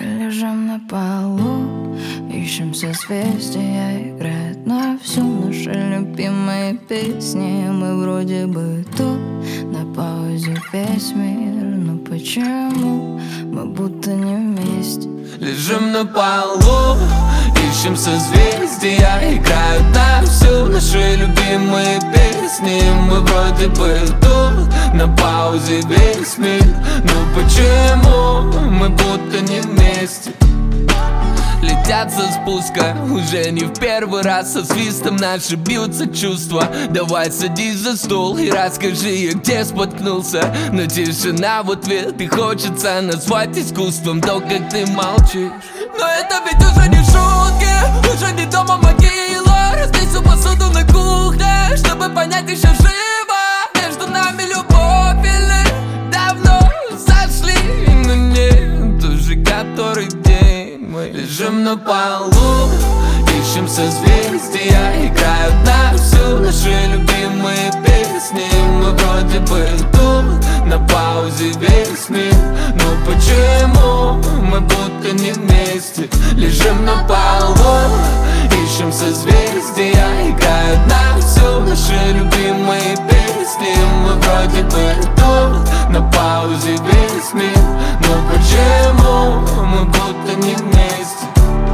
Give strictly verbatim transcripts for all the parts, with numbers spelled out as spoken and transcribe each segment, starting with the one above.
Лежим на полу, ищем созвездия, играет на всю наши любимые песни. Мы вроде бы тут, на паузе весь мир, но почему мы будто не вместе? Лежим на полу, ищем созвездия, играют на всю наши любимые песни. Мы вроде бы тут, на паузе весь мир, но почему мы будто не вместе? Летят со спуска, уже не в первый раз. Со свистом наши бьются чувства. Давай садись за стол и расскажи, где споткнулся. Но тишина в ответ, и хочется назвать искусством то, как ты молчишь. Но это ведь уже не шутки, уже не дома могила. Разбей всю посуду на кухне, чтобы понять, еще живо. Между нами любовь или давно сошли, но нет, уже который день мы лежим на полу, ищем созвездия, играют на всю наши любимые песни. Мы вроде бы тут, на паузе весь мир, но почему мы будто не вместе? Лежим на полу, ищем созвездия, играют на всю наши любимые песни. Мы вроде бы тут, на паузе весь мир, но почему мы будто не вместе?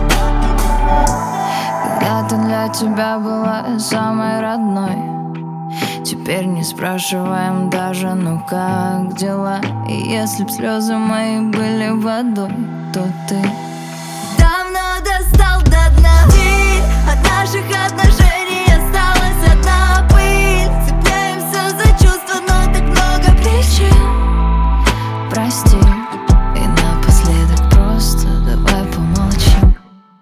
Когда-то для тебя была самой родной, теперь не спрашиваем даже, ну как дела? И если б слезы мои были водой, то ты давно достал до дна. Ты от наших отношений осталась одна пыль. Цепляемся за чувства, но так много причин. прости. И напоследок просто давай помолчим.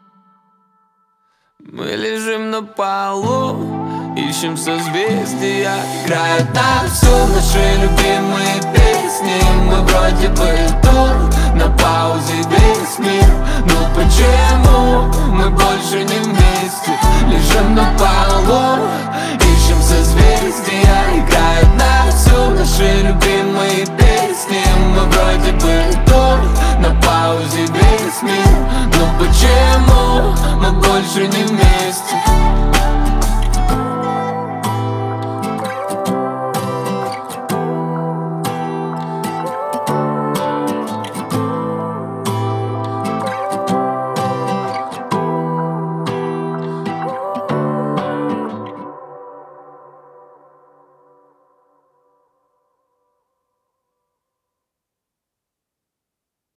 Мы лежим на полу, ищем созвездия, играют на всю наши любимые песни. Мы вроде бы тут, на паузе весь мир, но почему мы больше не вместе? Лежим на полу, ищем созвездия, играют на всю наши любимые песни. Мы вроде бы тут, на паузе весь мир, но почему мы больше не вместе?